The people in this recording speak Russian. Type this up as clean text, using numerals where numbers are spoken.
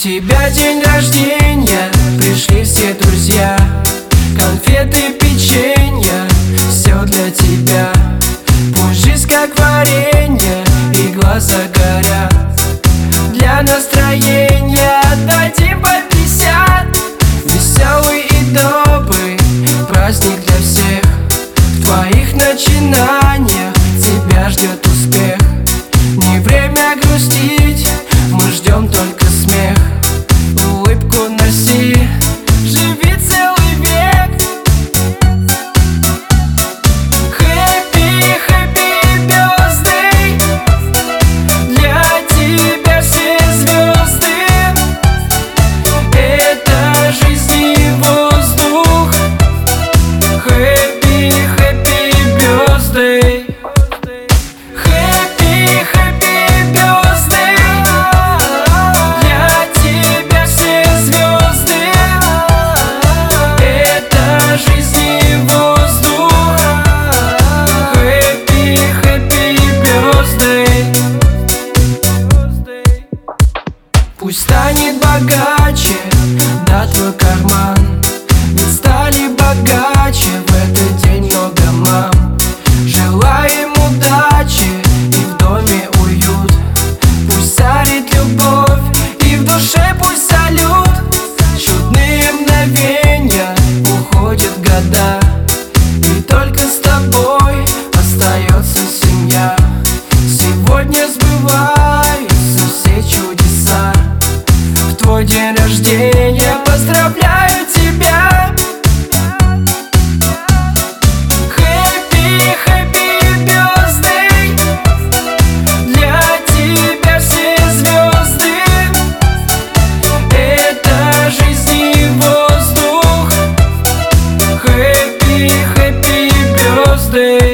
тебя день рождения, пришли все друзья. Конфеты, печенье, все для тебя. Пусть жизнь как варенье и глаза горят. Для настроения дадим по 50. Веселый и добрый праздник для всех. В твоих начинаниях тебя ждет успех. Не время грустить, мы ждем только смех. Улыбку носи, живи целый век. Happy, happy birthday. Для тебя все звезды. Это жизнь и воздух. Happy, happy birthday. Happy, happy birthday. Для тебя все звезды. Это жизнь и воздух. Happy, happy birthday. Пусть станет богаче, да, твой карман. Ведь стали богаче в этот день много мам. Желаем удачи и в доме уют. Пусть царит любовь и в душе пусть салют. Чудные мгновения, уходят года, и только с тобой остается семья. Сегодня сбываются все чудеса. В твой день рождения поздравляю тебя. Happy, happy birthday. Для тебя все звезды. Это жизнь и воздух. Happy, happy birthday.